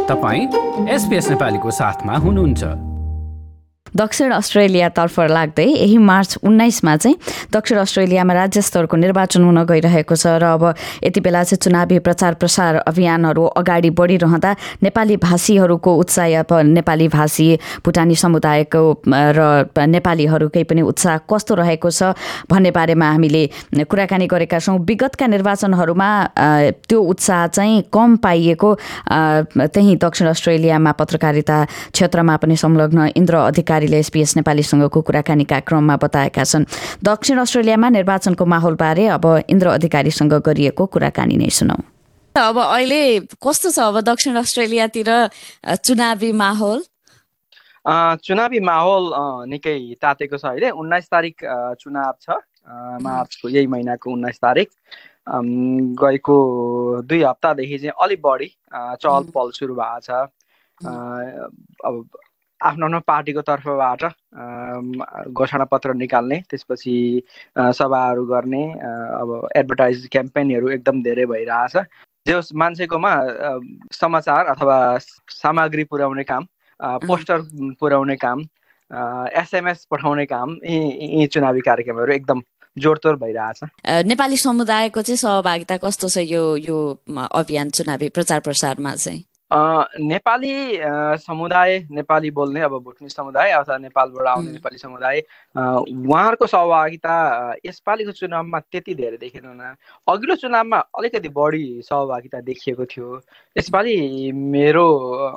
तपाईं SBS नेपालीको साथमा हुनुहुन्छ। दक्षिण अस्ट्रेलियातर्फ लाग्दै यही मार्च 19मा चाहिँ दक्षिण अस्ट्रेलियामा राज्य स्तरको निर्वाचन हुन गइरहेको छ र अब यति बेला चाहिँ चुनावी प्रचार प्रसार अभियानहरू अगाडि बढिरहँदा नेपाली भाषीहरूको उत्साह, नेपाली भाषी भुटानी समुदायको र नेपालीहरूकै पनि उत्साह कस्तो रहेको छ भन्ने बारेमा हामीले कुराकानी गरेका छौँ। विगतका निर्वाचनहरूमा त्यो उत्साह चाहिँ कम पाइएको त्यही दक्षिण अस्ट्रेलियामा पत्रकारिता क्षेत्रमा पनि संलग्न इन्द्र अधिकारी SBS नेपालीसँगको कुराकानीका क्रममा बताएका छन्। दक्षिण अस्ट्रेलियामा निर्वाचनको माहौलबारे अब इन्द्र अधिकारीसँग गरिएको कुराकानी नै सुनौ। अब अहिले कस्तो छ अब दक्षिण अस्ट्रेलियातिर चुनावी माहौल? चुनावी माहौल निकै तातेको छ। अहिले 19 तारिक चुनाव छ, मार्चको यही महिनाको 19 तारिक। गएको 2 हप्तादेखि चाहिँ अलिक बढी चहल पहल सुरु भएको छ। अब आफ्नो पार्टीको तर्फबाट घोषणा पत्र निकाल्ने, त्यसपछि सभाहरू गर्ने, अब एडभर्टाइज क्याम्पेनहरू एकदम धेरै भइरहेछ। जो मान्छेकोमा समाचार अथवा सामग्री पुर्याउने काम, पोस्टर पुर्याउने काम, SMS पठाउने काम, यी चुनावी कार्यक्रमहरू एकदम जोडतोड भइरहेछ। नेपाली समुदायको चाहिँ सहभागिता कस्तो छ यो अभियान चुनावी प्रचार प्रसारमा चाहिँ? नेपाली समुदाय, नेपाली बोल्ने अब भुटनी समुदाय अथवा नेपालबाट आउने नेपाली समुदाय, उहाँहरूको सहभागिता यसपालिको चुनावमा त्यति धेरै देखिएन। अघिल्लो चुनावमा अलिकति बढी सहभागिता देखिएको थियो। यसपालि मेरो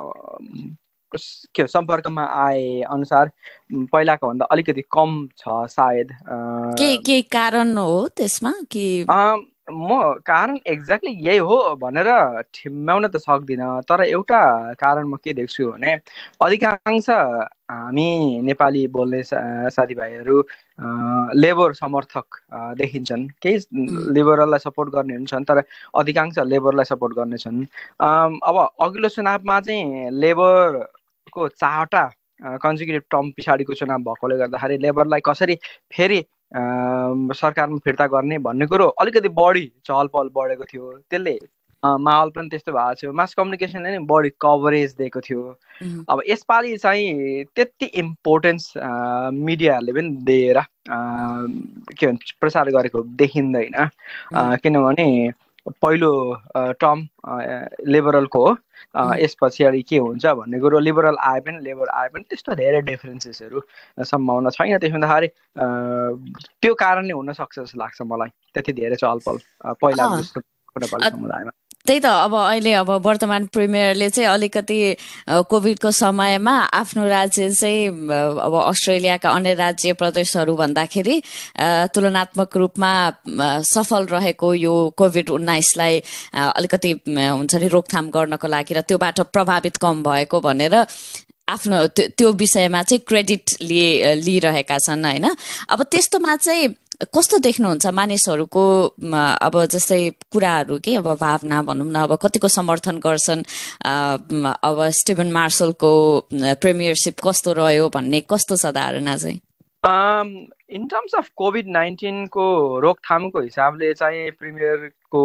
सम्पर्कमा आए अनुसार पहिलाको भन्दा अलिकति कम छ सायद। के कारण हो त्यसमा कि म कारण एक्ज्याक्टली यही हो भनेर ठिम्याउन त सक्दिनँ, तर एउटा कारण म के देख्छु भने अधिकांश हामी नेपाली बोल्ने साथीभाइहरू लेबर समर्थक देखिन्छन्। केही लिबरललाई सपोर्ट गर्ने हुन्छन्, तर अधिकांश लेबरलाई सपोर्ट गर्ने छन्। अब अघिल्लो चुनावमा चाहिँ लेबरको 4वटा कन्जिक्युटिभ टर्म पछाडिको चुनाव भएकोले गर्दाखेरि लेबरलाई कसरी फेरि सरकारमा फिर्ता गर्ने भन्ने कुरो अलिकति बढी चहल पहल बढेको थियो। त्यसले माहौल पनि त्यस्तो भएको थियो। मास कम्युनिकेसनले नै बढी कभरेज दिएको थियो। अब यसपालि चाहिँ त्यति इम्पोर्टेन्स मिडियाहरूले पनि दिएर के भन्छ प्रचार गरेको देखिँदैन। किनभने पहिलो टर्म लिबरलको हो, यस पछाडि के हुन्छ भन्ने कुरो लिबरल आए पनि लेबर आए पनि त्यस्तो धेरै डिफरेन्सेसहरू सम्भावना छैन। त्यसो हुँदाखेरि त्यो कारणले हुन सक्छ जस्तो लाग्छ मलाई, त्यति धेरै चहल पहल पहिलाको जस्तो नेपाली समुदायमा। त्यही त अब अहिले अब वर्तमान प्रिमियरले चाहिँ अलिकति कोभिडको समयमा आफ्नो राज्य चाहिँ अब अस्ट्रेलियाका अन्य राज्य प्रदेशहरू भन्दाखेरि तुलनात्मक रूपमा सफल रहेको यो कोभिड-19लाई अलिकति हुन्छ नि रोकथाम गर्नको लागि र त्योबाट प्रभावित कम भएको भनेर आफ्नो त्यो विषयमा चाहिँ क्रेडिट लिइरहेका छन् होइन। अब त्यस्तोमा चाहिँ कस्तो देख्नुहुन्छ मानिसहरूको अब जस्तै कुराहरू के अब भावना भनौँ न, अब कतिको समर्थन गर्छन्, अब स्टिभन मार्सलको प्रिमियरसिप कस्तो रह्यो भन्ने कस्तो छ धारणा चाहिँ? इन टर्म्स अफ कोभिड-19 को रोकथामको हिसाबले चाहिँ प्रिमियरको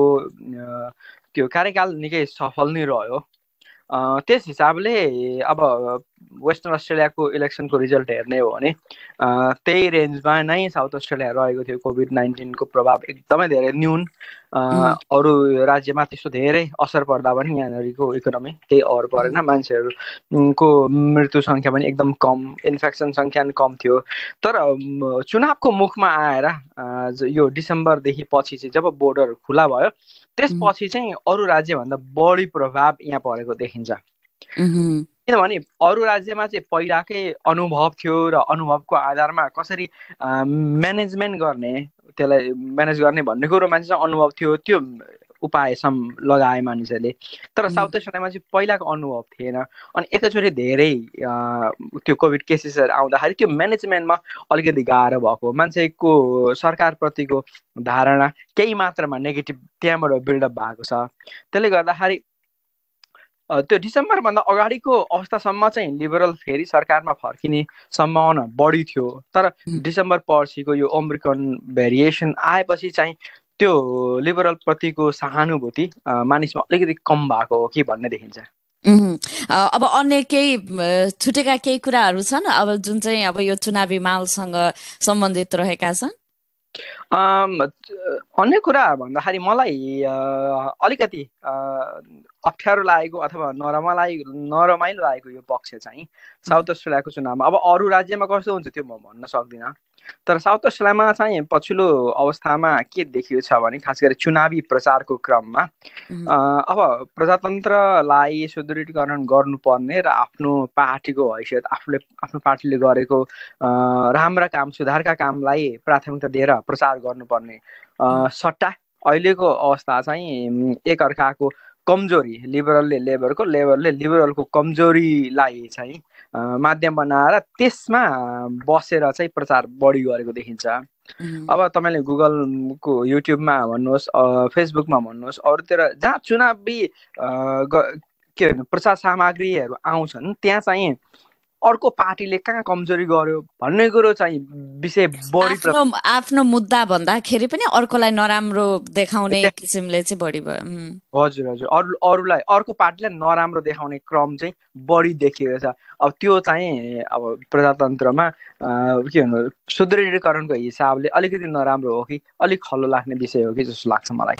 त्यो कार्यकाल निकै सफल नै रह्यो। त्यस हिसाबले अब वेस्टर्न अस्ट्रेलियाको इलेक्सनको रिजल्ट हेर्ने हो भने त्यही रेन्जमा नै साउथ अस्ट्रेलिया रहेको थियो। कोभिड-19 को प्रभाव एकदमै धेरै न्यून, अरू राज्यमा त्यस्तो धेरै असर पर्दा पनि यहाँनिरको इकोनोमी केही असर परेन। मान्छेहरूको मृत्यु सङ्ख्या पनि एकदम कम, इन्फेक्सन सङ्ख्या पनि कम थियो। तर चुनावको मुखमा आएर यो डिसेम्बरदेखि पछि चाहिँ जब बोर्डर खुला भयो त्यसपछि चाहिँ अरू राज्यभन्दा बढी प्रभाव यहाँ परेको देखिन्छ। किनभने अरू राज्यमा चाहिँ पहिलाकै अनुभव थियो र अनुभवको आधारमा कसरी म्यानेजमेन्ट गर्ने, त्यसलाई म्यानेज गर्ने भन्ने कुरो मान्छेसँग अनुभव थियो, त्यो उपाय लगाए मानिसहरूले। तर साउथ अस्ट्रेलियामा चाहिँ पहिलाको अनुभव थिएन। अनि एकैचोटि धेरै त्यो कोभिड केसेसहरू आउँदाखेरि त्यो म्यानेजमेन्टमा अलिकति गाह्रो भएको, मान्छेको सरकारप्रतिको धारणा केही मात्रामा नेगेटिभ त्यहाँबाट बिल्डअप भएको छ। त्यसले गर्दाखेरि त्यो डिसेम्बरभन्दा अगाडिको अवस्थासम्म चाहिँ लिबरल फेरि सरकारमा फर्किने सम्भावना बढी थियो। तर डिसेम्बर पछिको यो ओमिक्रोन भेरिएसन आएपछि चाहिँ त्यो लिबरल प्रतिको सहानुभूति मानिसमा अलिकति कम भएको हो कि भन्ने देखिन्छ। अब अन्य केही छुटेका केही कुराहरू छन् अब जुन चाहिँ अब यो चुनावी माहौलसँग सम्बन्धित रहेका छन्? अन्य कुरा भन्दाखेरि मलाई अलिकति अप्ठ्यारो लागेको अथवा नरमाइलो लागेको यो पक्ष चाहिँ साउथ अस्ट्रेलियाको चुनावमा, अब अरू राज्यमा कस्तो हुन्छ त्यो म भन्न सक्दिनँ, तर साउथ अस्ट्रेलियामा चाहिँ पछिल्लो अवस्थामा के देखिएको छ भने खास गरी चुनावी प्रचारको क्रममा अब प्रजातन्त्रलाई सुदृढीकरण गर्नुपर्ने र आफ्नो पार्टीको हैसियत आफ्नो पार्टीले गरेको राम्रा काम सुधारका कामलाई प्राथमिकता दिएर प्रचार गर्नुपर्ने सट्टा अहिलेको अवस्था चाहिँ एकअर्काको कमजोरी, लिबरलले लेबरको, लेबरले लिबरलको कमजोरीलाई चाहिँ माध्यम बनाएर त्यसमा बसेर चाहिँ प्रचार बढी गरेको देखिन्छ। अब तपाईँले गुगलको युट्युबमा भन्नुहोस्, फेसबुकमा भन्नुहोस्, अरूतिर जहाँ चुनावी के भन्नु प्रचार सामग्रीहरू आउँछन् त्यहाँ चाहिँ अर्को पार्टीले कहाँ कमजोरी गर्यो भन्ने कुरो चाहिँ विषय बढी आफ्नो मुद्दा भन्दाखेरि पनि अर्कोलाई नराम्रो देखाउने किसिमले चाहिँ बढी भयो। हजुर हजुर, अरूलाई अर्को पार्टीलाई नराम्रो देखाउने क्रम चाहिँ बढी देखिएको छ। अब त्यो चाहिँ अब प्रजातन्त्रमा के भन्नु सुदृढीकरणको हिसाबले अलिकति नराम्रो हो कि अलिक खल्लो लाग्ने विषय हो कि जस्तो लाग्छ मलाई।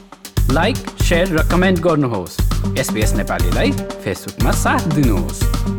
लाइक, शेयर र कमेन्ट गर्नुहोस्। SBS नेपालीलाई फेसबुकमा साथ दिनुहोस्।